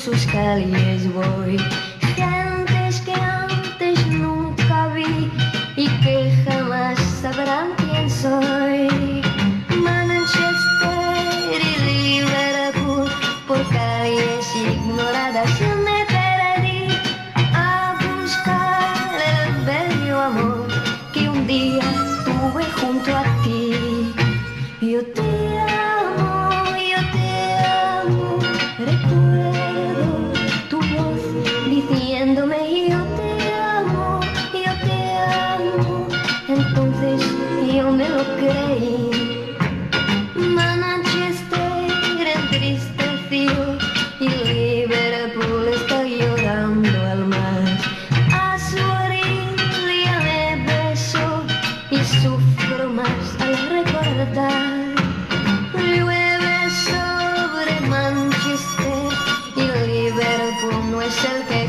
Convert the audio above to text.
sus calles voy. Gentes que antes nunca vi y que jamás sabrán quién soy. Manchester y Liverpool, por calles ignoradas yo me perdí a buscar el bello amor que un día tuve junto a ti. Yo te amo, recuerdo tu voz diciéndome yo te amo, entonces yo me lo creí. Manchester entristecido y Liverpool está llorando al mar. A su orilla me beso y sufro más al recordar. Llueve sobre Manchester y Liverpool no es el que